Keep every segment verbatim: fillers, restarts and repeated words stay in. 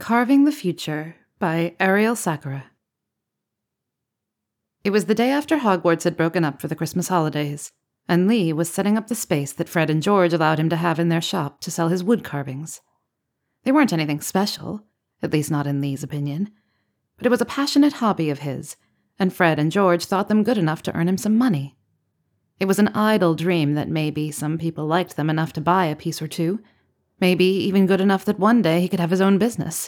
Carving the Future by Ariel Sakura. It was the day after Hogwarts had broken up for the Christmas holidays, and Lee was setting up the space that Fred and George allowed him to have in their shop to sell his wood carvings. They weren't anything special, at least not in Lee's opinion, but it was a passionate hobby of his, and Fred and George thought them good enough to earn him some money. It was an idle dream that maybe some people liked them enough to buy a piece or two, maybe even good enough that one day he could have his own business.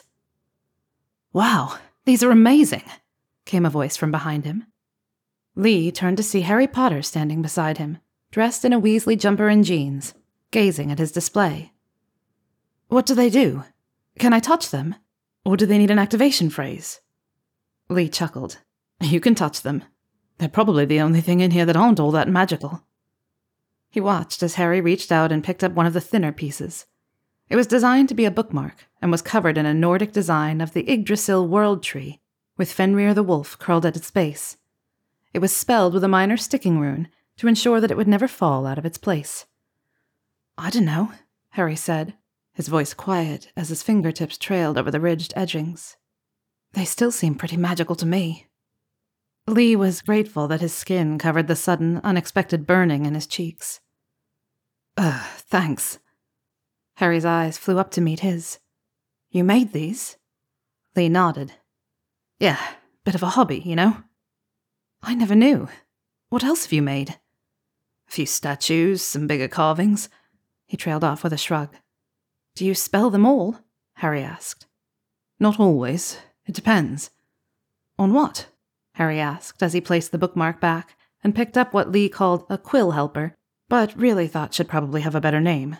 "Wow, these are amazing," came a voice from behind him. Lee turned to see Harry Potter standing beside him, dressed in a Weasley jumper and jeans, gazing at his display. "What do they do? Can I touch them? Or do they need an activation phrase?" Lee chuckled. "You can touch them. They're probably the only thing in here that aren't all that magical." He watched as Harry reached out and picked up one of the thinner pieces. It was designed to be a bookmark and was covered in a Nordic design of the Yggdrasil world tree, with Fenrir the wolf curled at its base. It was spelled with a minor sticking rune to ensure that it would never fall out of its place. "I don't know," Harry said, his voice quiet as his fingertips trailed over the ridged edgings. "They still seem pretty magical to me." Lee was grateful that his skin covered the sudden, unexpected burning in his cheeks. "Ugh, thanks." Harry's eyes flew up to meet his. "You made these?" Lee nodded. "Yeah, bit of a hobby, you know." "I never knew. What else have you made?" "A few statues, some bigger carvings." He trailed off with a shrug. "Do you spell them all?" Harry asked. "Not always. It depends." "On what?" Harry asked as he placed the bookmark back and picked up what Lee called a quill helper, but really thought should probably have a better name.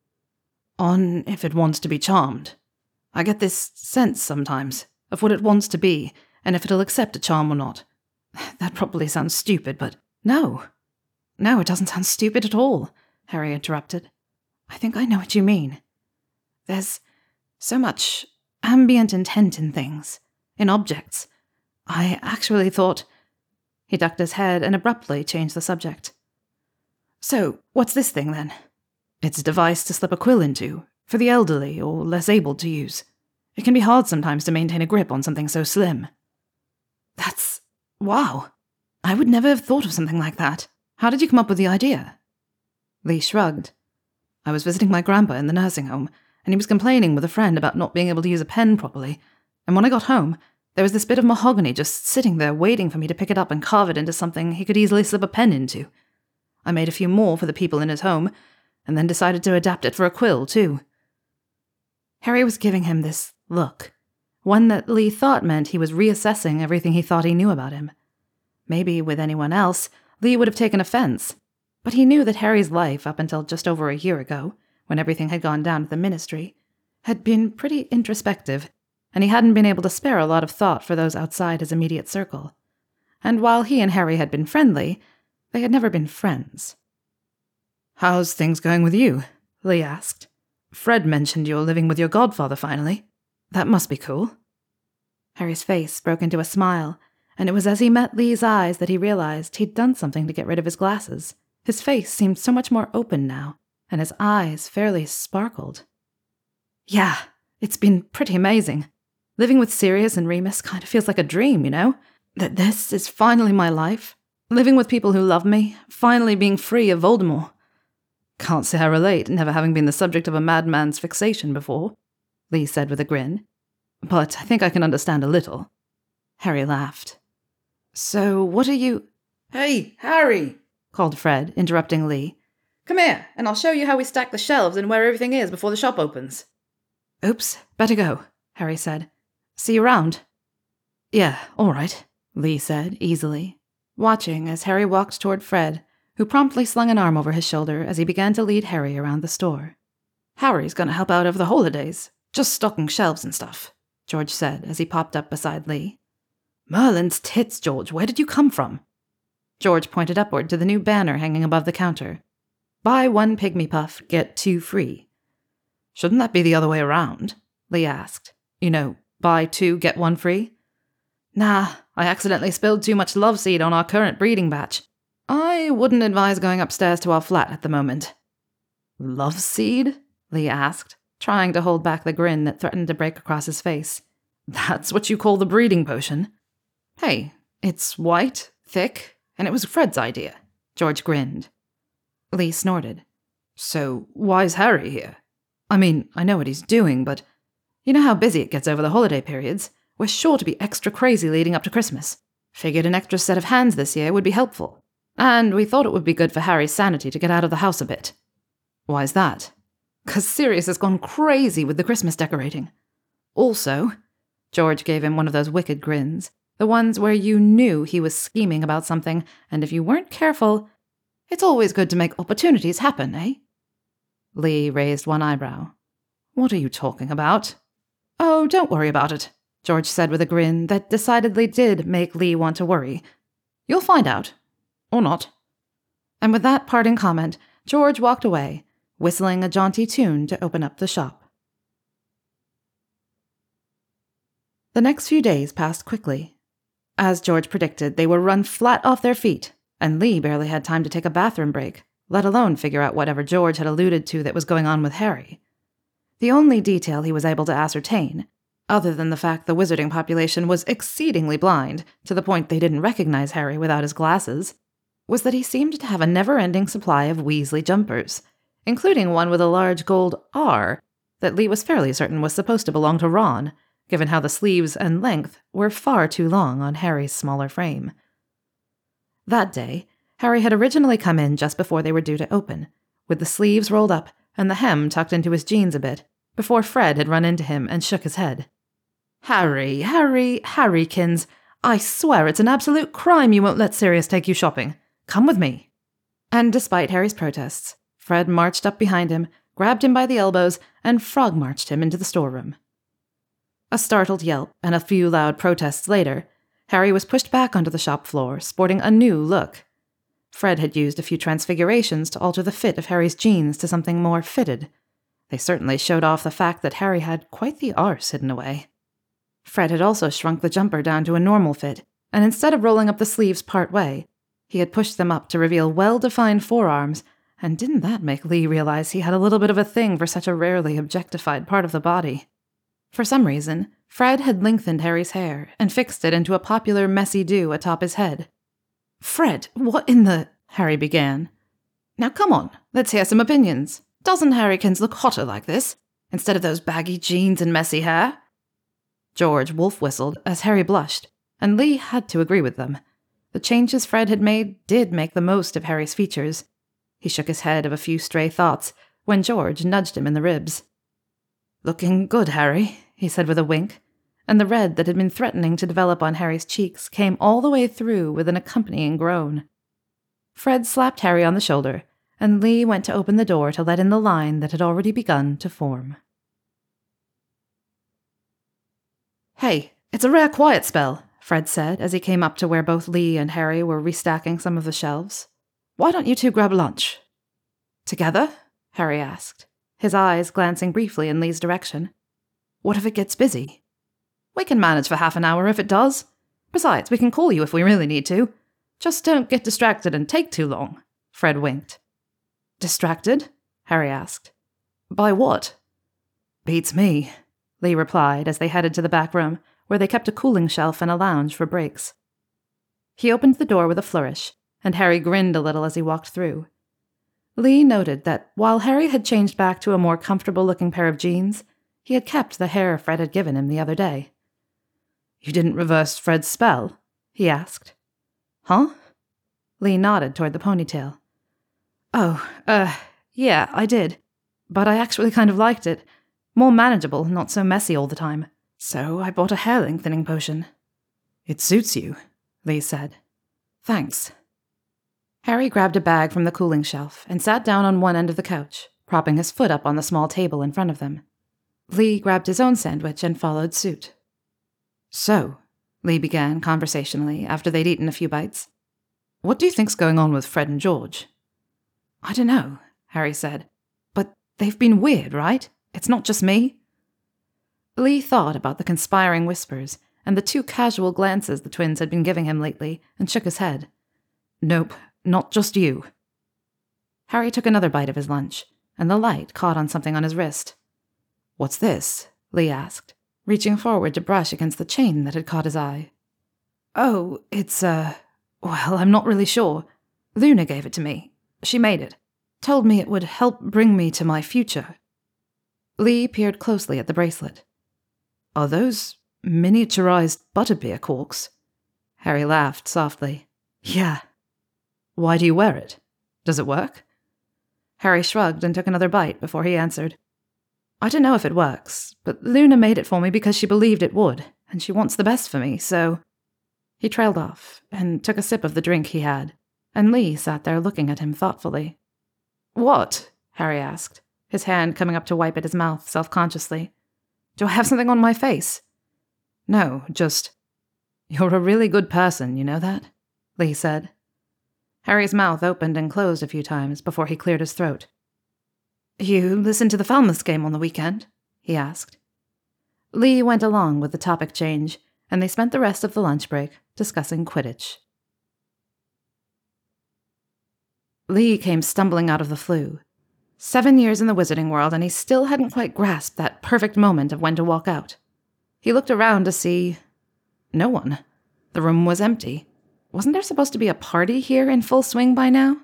"On if it wants to be charmed. I get this sense sometimes of what it wants to be and if it'll accept a charm or not. That probably sounds stupid, but no. No, it doesn't sound stupid at all," Harry interrupted. "I think I know what you mean. There's so much ambient intent in things, in objects. I actually thought—" He ducked his head and abruptly changed the subject. "So, what's this thing, then?" "It's a device to slip a quill into, for the elderly or less able to use. It can be hard sometimes to maintain a grip on something so slim." "That's... wow. I would never have thought of something like that. How did you come up with the idea?" Lee shrugged. "I was visiting my grandpa in the nursing home, and he was complaining with a friend about not being able to use a pen properly, and when I got home, there was this bit of mahogany just sitting there waiting for me to pick it up and carve it into something he could easily slip a pen into. I made a few more for the people in his home, and then decided to adapt it for a quill, too." Harry was giving him this look, one that Lee thought meant he was reassessing everything he thought he knew about him. Maybe with anyone else, Lee would have taken offense, but he knew that Harry's life up until just over a year ago, when everything had gone down at the ministry, had been pretty introspective, and he hadn't been able to spare a lot of thought for those outside his immediate circle. And while he and Harry had been friendly, they had never been friends. "How's things going with you?" Lee asked. "Fred mentioned you're living with your godfather finally. That must be cool." Harry's face broke into a smile, and it was as he met Lee's eyes that he realized he'd done something to get rid of his glasses. His face seemed so much more open now, and his eyes fairly sparkled. "Yeah, it's been pretty amazing. Living with Sirius and Remus kind of feels like a dream, you know? That this is finally my life. Living with people who love me, finally being free of Voldemort." "Can't say I relate, never having been the subject of a madman's fixation before," Lee said with a grin. "But I think I can understand a little." Harry laughed. "So what are you—" "Hey, Harry!" called Fred, interrupting Lee. "Come here, and I'll show you how we stack the shelves and where everything is before the shop opens." "Oops, better go," Harry said. "See you around." "Yeah, all right," Lee said easily, watching as Harry walked toward Fred, who promptly slung an arm over his shoulder as he began to lead Harry around the store. "Harry's going to help out over the holidays, just stocking shelves and stuff," George said as he popped up beside Lee. "Merlin's tits, George, where did you come from?" George pointed upward to the new banner hanging above the counter. "Buy one Pygmy Puff, get two free." "Shouldn't that be the other way around?" Lee asked. "You know, buy two, get one free?" "Nah, I accidentally spilled too much love seed on our current breeding batch. I wouldn't advise going upstairs to our flat at the moment." "Love seed?" Lee asked, trying to hold back the grin that threatened to break across his face. "That's what you call the breeding potion?" "Hey, it's white, thick, and it was Fred's idea." George grinned. Lee snorted. "So why's Harry here? I mean, I know what he's doing, but you know how busy it gets over the holiday periods? We're sure to be extra crazy leading up to Christmas. Figured an extra set of hands this year would be helpful. And we thought it would be good for Harry's sanity to get out of the house a bit." "Why's that?" "'Cause Sirius has gone crazy with the Christmas decorating. Also," George gave him one of those wicked grins, the ones where you knew he was scheming about something, and if you weren't careful, it's always good to make opportunities happen, eh? Lee raised one eyebrow. "What are you talking about?" "Oh, don't worry about it," George said with a grin that decidedly did make Lee want to worry. "You'll find out. Or not." And with that parting comment, George walked away, whistling a jaunty tune to open up the shop. The next few days passed quickly. As George predicted, they were run flat off their feet, and Lee barely had time to take a bathroom break, let alone figure out whatever George had alluded to that was going on with Harry. The only detail he was able to ascertain, other than the fact the wizarding population was exceedingly blind, to the point they didn't recognize Harry without his glasses, was that he seemed to have a never-ending supply of Weasley jumpers, including one with a large gold R that Lee was fairly certain was supposed to belong to Ron, given how the sleeves and length were far too long on Harry's smaller frame. That day, Harry had originally come in just before they were due to open, with the sleeves rolled up and the hem tucked into his jeans a bit, before Fred had run into him and shook his head. "Harry, Harry, Harrykins, I swear it's an absolute crime you won't let Sirius take you shopping. Come with me." And despite Harry's protests, Fred marched up behind him, grabbed him by the elbows, and frog-marched him into the storeroom. A startled yelp and a few loud protests later, Harry was pushed back onto the shop floor, sporting a new look. Fred had used a few transfigurations to alter the fit of Harry's jeans to something more fitted. They certainly showed off the fact that Harry had quite the arse hidden away. Fred had also shrunk the jumper down to a normal fit, and instead of rolling up the sleeves part way, he had pushed them up to reveal well-defined forearms, and didn't that make Lee realize he had a little bit of a thing for such a rarely objectified part of the body? For some reason, Fred had lengthened Harry's hair and fixed it into a popular messy do atop his head. "Fred, what in the—" Harry began. "Now come on, let's hear some opinions. Doesn't Harrykins look hotter like this, instead of those baggy jeans and messy hair?" George wolf-whistled as Harry blushed, and Lee had to agree with them. The changes Fred had made did make the most of Harry's features. He shook his head of a few stray thoughts when George nudged him in the ribs. "Looking good, Harry," he said with a wink, and the red that had been threatening to develop on Harry's cheeks came all the way through with an accompanying groan. Fred slapped Harry on the shoulder, and Lee went to open the door to let in the line that had already begun to form. "Hey, it's a rare quiet spell," Fred said as he came up to where both Lee and Harry were restacking some of the shelves. "Why don't you two grab lunch?" "Together?" Harry asked, his eyes glancing briefly in Lee's direction. "What if it gets busy?" "We can manage for half an hour if it does. Besides, we can call you if we really need to. Just don't get distracted and take too long," Fred winked. "Distracted?" Harry asked. "By what?" "Beats me," Lee replied as they headed to the back room, where they kept a cooling shelf and a lounge for breaks. He opened the door with a flourish, and Harry grinned a little as he walked through. Lee noted that while Harry had changed back to a more comfortable-looking pair of jeans, he had kept the hair Fred had given him the other day. "You didn't reverse Fred's spell?" he asked. "Huh?" Lee nodded toward the ponytail. "Oh, uh, yeah, I did. But I actually kind of liked it. More manageable, not so messy all the time. So I bought a hair-lengthening potion." "It suits you," Lee said. "Thanks." Harry grabbed a bag from the cooling shelf and sat down on one end of the couch, propping his foot up on the small table in front of them. Lee grabbed his own sandwich and followed suit. "So," Lee began conversationally after they'd eaten a few bites, "what do you think's going on with Fred and George?" "I don't know," Harry said. "But they've been weird, right? It's not just me?" Lee thought about the conspiring whispers and the two casual glances the twins had been giving him lately and shook his head. "Nope, not just you." Harry took another bite of his lunch, and the light caught on something on his wrist. What's this? Lee asked, reaching forward to brush against the chain that had caught his eye. Oh, it's, uh, well, I'm not really sure. Luna gave it to me. She made it. Told me it would help bring me to my future. Lee peered closely at the bracelet. Are those miniaturized butterbeer corks? Harry laughed softly. Yeah. Why do you wear it? Does it work? Harry shrugged and took another bite before he answered. I don't know if it works, but Luna made it for me because she believed it would, and she wants the best for me, so... He trailed off and took a sip of the drink he had, and Lee sat there looking at him thoughtfully. What? Harry asked, his hand coming up to wipe at his mouth self-consciously. Do I have something on my face? No, just... You're a really good person, you know that? Lee said. Harry's mouth opened and closed a few times before he cleared his throat. You listened to the Falmouth game on the weekend? He asked. Lee went along with the topic change, and they spent the rest of the lunch break discussing Quidditch. Lee came stumbling out of the flu. Seven years in the wizarding world, and he still hadn't quite grasped that perfect moment of when to walk out. He looked around to see... no one. The room was empty. Wasn't there supposed to be a party here in full swing by now?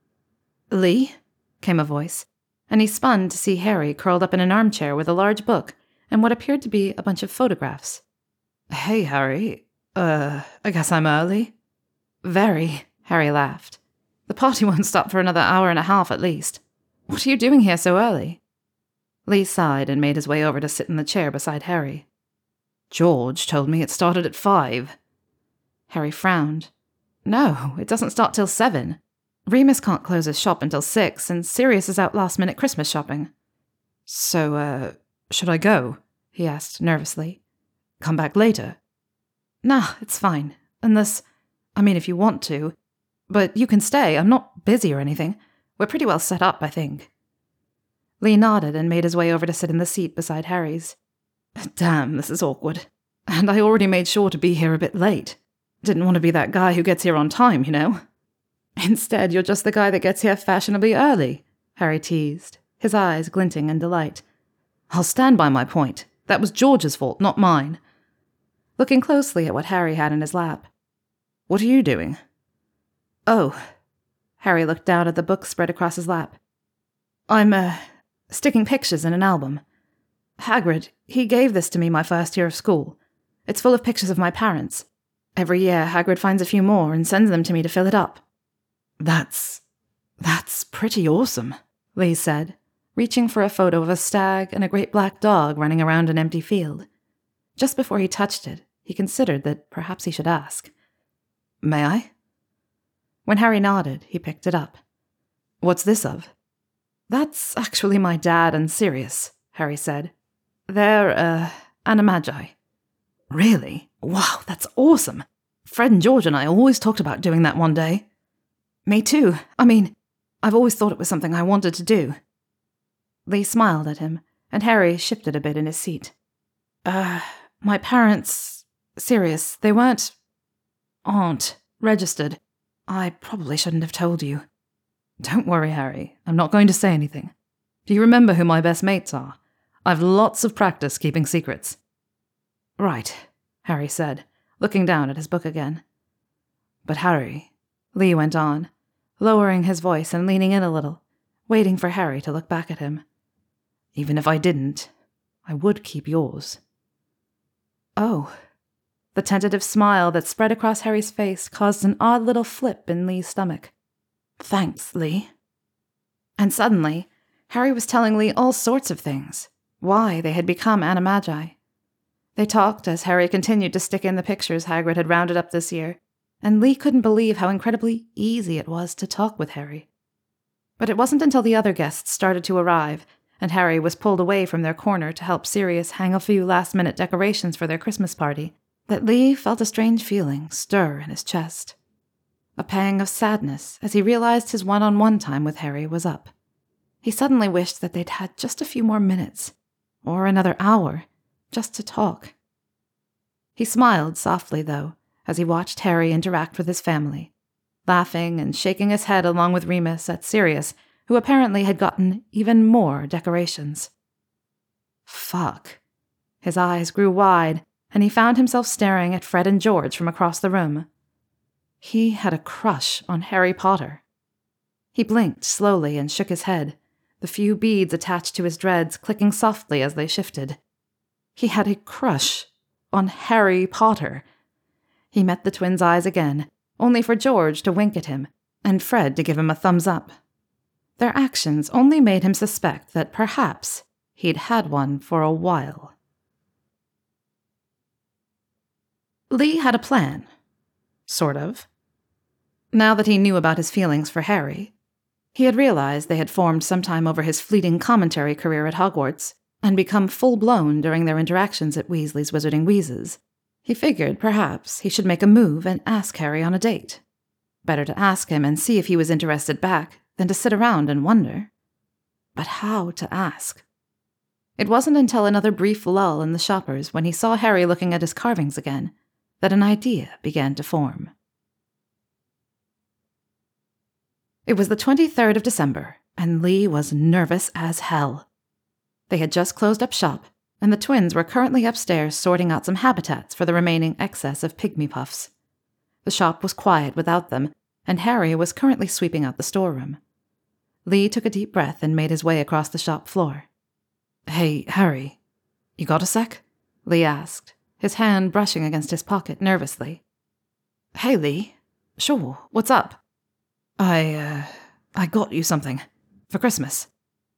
Lee? Came a voice, and he spun to see Harry curled up in an armchair with a large book and what appeared to be a bunch of photographs. Hey, Harry. Uh, I guess I'm early? Very, Harry laughed. The party won't stop for another hour and a half at least. What are you doing here so early? Lee sighed and made his way over to sit in the chair beside Harry. George told me it started at five. Harry frowned. No, it doesn't start till seven. Remus can't close his shop until six, and Sirius is out last-minute Christmas shopping. So, uh, should I go? He asked nervously. Come back later? Nah, it's fine. Unless, I mean, if you want to. But you can stay. I'm not busy or anything. We're pretty well set up, I think. Lee nodded and made his way over to sit in the seat beside Harry's. Damn, this is awkward. And I already made sure to be here a bit late. Didn't want to be that guy who gets here on time, you know? Instead, you're just the guy that gets here fashionably early, Harry teased, his eyes glinting in delight. I'll stand by my point. That was George's fault, not mine. Looking closely at what Harry had in his lap. What are you doing? Oh. Harry looked down at the book spread across his lap. I'm, uh, sticking pictures in an album. Hagrid, he gave this to me my first year of school. It's full of pictures of my parents. Every year, Hagrid finds a few more and sends them to me to fill it up. That's... that's pretty awesome, Lee said, reaching for a photo of a stag and a great black dog running around an empty field. Just before he touched it, he considered that perhaps he should ask. May I? When Harry nodded, he picked it up. What's this of? That's actually my dad and Sirius, Harry said. They're, uh, animagi. Really? Wow, that's awesome. Fred and George and I always talked about doing that one day. Me too. I mean, I've always thought it was something I wanted to do. Lee smiled at him, and Harry shifted a bit in his seat. Uh, my parents... Sirius, they weren't... aren't registered. I probably shouldn't have told you. Don't worry, Harry. I'm not going to say anything. Do you remember who my best mates are? I've lots of practice keeping secrets. Right, Harry said, looking down at his book again. But Harry, Lee went on, lowering his voice and leaning in a little, waiting for Harry to look back at him. Even if I didn't, I would keep yours. Oh. The tentative smile that spread across Harry's face caused an odd little flip in Lee's stomach. Thanks, Lee. And suddenly, Harry was telling Lee all sorts of things. Why they had become animagi. They talked as Harry continued to stick in the pictures Hagrid had rounded up this year, and Lee couldn't believe how incredibly easy it was to talk with Harry. But it wasn't until the other guests started to arrive, and Harry was pulled away from their corner to help Sirius hang a few last-minute decorations for their Christmas party, that Lee felt a strange feeling stir in his chest. A pang of sadness as he realized his one-on-one time with Harry was up. He suddenly wished that they'd had just a few more minutes, or another hour, just to talk. He smiled softly, though, as he watched Harry interact with his family, laughing and shaking his head along with Remus at Sirius, who apparently had gotten even more decorations. fuck? His eyes grew wide, and he found himself staring at Fred and George from across the room. He had a crush on Harry Potter. He blinked slowly and shook his head, the few beads attached to his dreads clicking softly as they shifted. He had a crush on Harry Potter. He met the twins' eyes again, only for George to wink at him, and Fred to give him a thumbs up. Their actions only made him suspect that perhaps he'd had one for a while. Lee had a plan. Sort of. Now that he knew about his feelings for Harry, he had realized they had formed sometime over his fleeting commentary career at Hogwarts, and become full-blown during their interactions at Weasley's Wizarding Wheezes. He figured perhaps he should make a move and ask Harry on a date. Better to ask him and see if he was interested back than to sit around and wonder. But how to ask? It wasn't until another brief lull in the shoppers when he saw Harry looking at his carvings again that an idea began to form. It was the twenty-third of December, and Lee was nervous as hell. They had just closed up shop, and the twins were currently upstairs sorting out some habitats for the remaining excess of pygmy puffs. The shop was quiet without them, and Harry was currently sweeping out the storeroom. Lee took a deep breath and made his way across the shop floor. "Hey, Harry, you got a sec?" Lee asked, his hand brushing against his pocket nervously. "Hey, Lee. Sure, what's up?" I, uh, I got you something. For Christmas."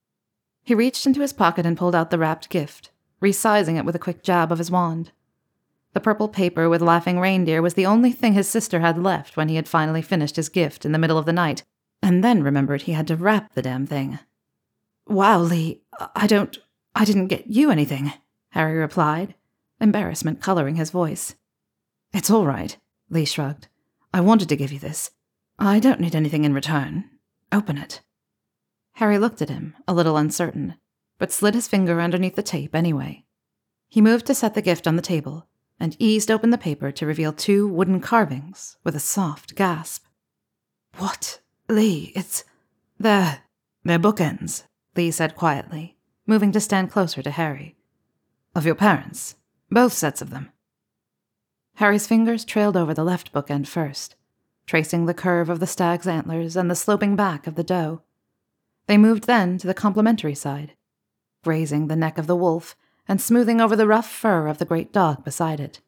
He reached into his pocket and pulled out the wrapped gift, resizing it with a quick jab of his wand. The purple paper with laughing reindeer was the only thing his sister had left when he had finally finished his gift in the middle of the night, and then remembered he had to wrap the damn thing. "Wow, Lee, I don't... I didn't get you anything," Harry replied, embarrassment coloring his voice. "It's all right," Lee shrugged. "I wanted to give you this. I don't need anything in return. Open it." Harry looked at him, a little uncertain, but slid his finger underneath the tape anyway. He moved to set the gift on the table, and eased open the paper to reveal two wooden carvings with a soft gasp. "What? Lee, it's... They're... they're bookends," Lee said quietly, moving to stand closer to Harry. "Of your parents. Both sets of them." Harry's fingers trailed over the left bookend first, tracing the curve of the stag's antlers and the sloping back of the doe. They moved then to the complementary side, grazing the neck of the wolf and smoothing over the rough fur of the great dog beside it.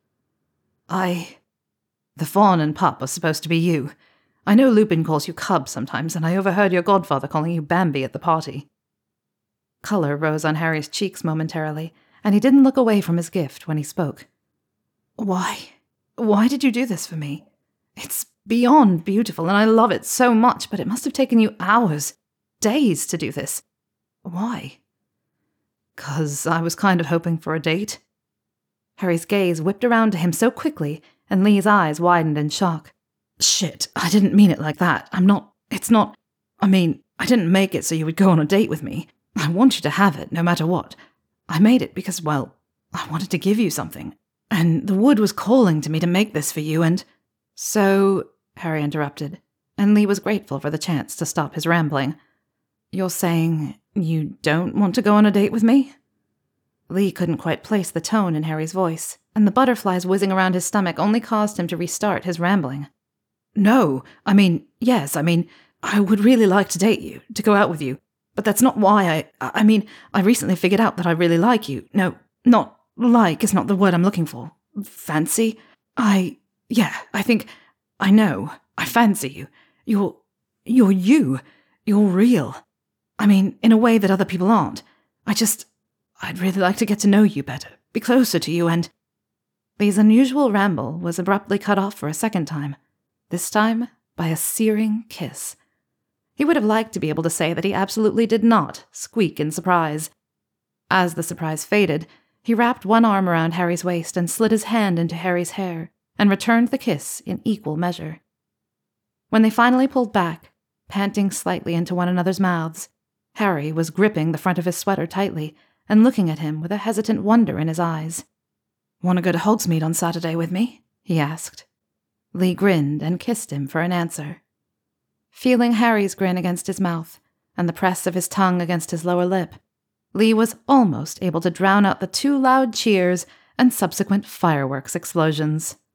I... The fawn and pup are supposed to be you. I know Lupin calls you Cub sometimes, and I overheard your godfather calling you Bambi at the party." Color rose on Harry's cheeks momentarily, and he didn't look away from his gift when he spoke. Why? Why did you do this for me? It's beyond beautiful, and I love it so much, but it must have taken you hours, days to do this. Why? 'Cause I was kind of hoping for a date." Harry's gaze whipped around to him so quickly, and Lee's eyes widened in shock. "Shit, I didn't mean it like that. I'm not... It's not... I mean, I didn't make it so you would go on a date with me. I want you to have it, no matter what. I made it because, well, I wanted to give you something. And the wood was calling to me to make this for you, and..." "So," Harry interrupted, and Lee was grateful for the chance to stop his rambling. "You're saying you don't want to go on a date with me?" Lee couldn't quite place the tone in Harry's voice, and the butterflies whizzing around his stomach only caused him to restart his rambling. "No, I mean, yes, I mean, I would really like to date you, to go out with you, but that's not why I... I mean, I recently figured out that I really like you. No, not like is not the word I'm looking for. Fancy? I... Yeah, I think... I know. I fancy you. You're... You're you. You're real. I mean, in a way that other people aren't. I just... I'd really like to get to know you better, be closer to you, and... Lee's unusual ramble was abruptly cut off for a second time, this time by a searing kiss. He would have liked to be able to say that he absolutely did not squeak in surprise. As the surprise faded, he wrapped one arm around Harry's waist and slid his hand into Harry's hair, and returned the kiss in equal measure. When they finally pulled back, panting slightly into one another's mouths, Harry was gripping the front of his sweater tightly and looking at him with a hesitant wonder in his eyes. "Want to go to Hogsmeade on Saturday with me?" he asked. Lee grinned and kissed him for an answer. Feeling Harry's grin against his mouth and the press of his tongue against his lower lip, Lee was almost able to drown out the two loud cheers and subsequent fireworks explosions.